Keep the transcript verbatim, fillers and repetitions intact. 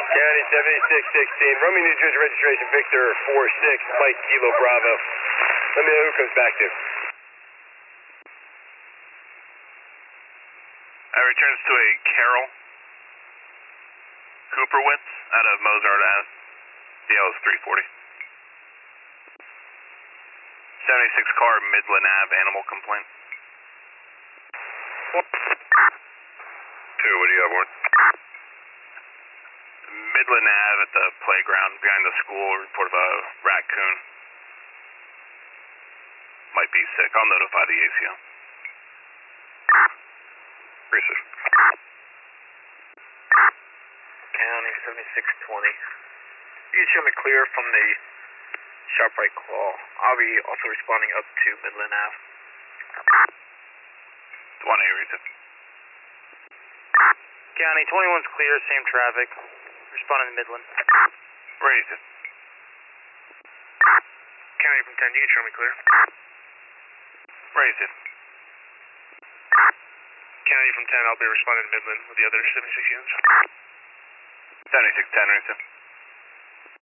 County seventy-six sixteen, Romeo, New Jersey registration, Victor four six, Mike Kilo Bravo. Let me know who comes back to. I returns to a Carol Cooperwitz out of Mozart Ave. D L is three forty. seventy-six car Midland Ave animal complaint. Two, what do you have, Warren? Midland Ave at the playground behind the school, report of a raccoon. Might be sick. I'll notify the A C O. Research. County seventy-six twenty. You can show me clear from the sharp right claw. I'll be also responding up to Midland Ave. one eight, Rita. County twenty-one's clear, same traffic. Responding to Midland. Rita. County from ten, you can show me clear. Rita. County from ten, I'll be responding to Midland with the other seventy-six units. seventy-six ten, Rita.